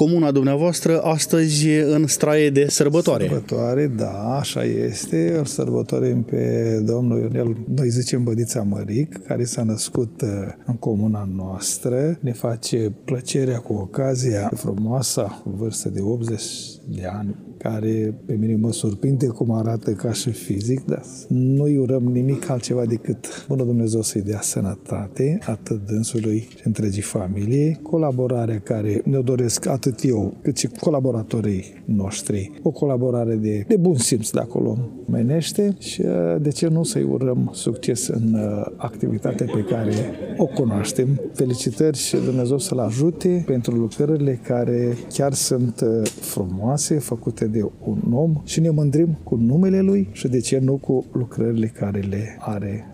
comuna dumneavoastră astăzi în straie de sărbătoare. Sărbătoare, da, așa este. Îl sărbătorim pe domnul Ionel, noi zicem Bădița Măric, care s-a născut în comuna noastră. Ne face plăcerea cu ocazia frumoasa vârstă de 80 de ani, care pe mine mă surprinde cum arată ca și fizic, dar nu-i urăm nimic altceva decât bunul Dumnezeu să-i dea sănătate, atât dânsului și întregii familie, colaborarea care ne-o doresc atât eu, cât și colaboratorii noștri, o colaborare de bun simț de acolo menește și de ce nu să-i urăm succes în activitatea pe care o cunoaștem. Felicitări și Dumnezeu să-l ajute pentru lucrările care chiar sunt frumoase, făcute de un om și ne mândrim cu numele lui și de ce nu cu lucrările care le are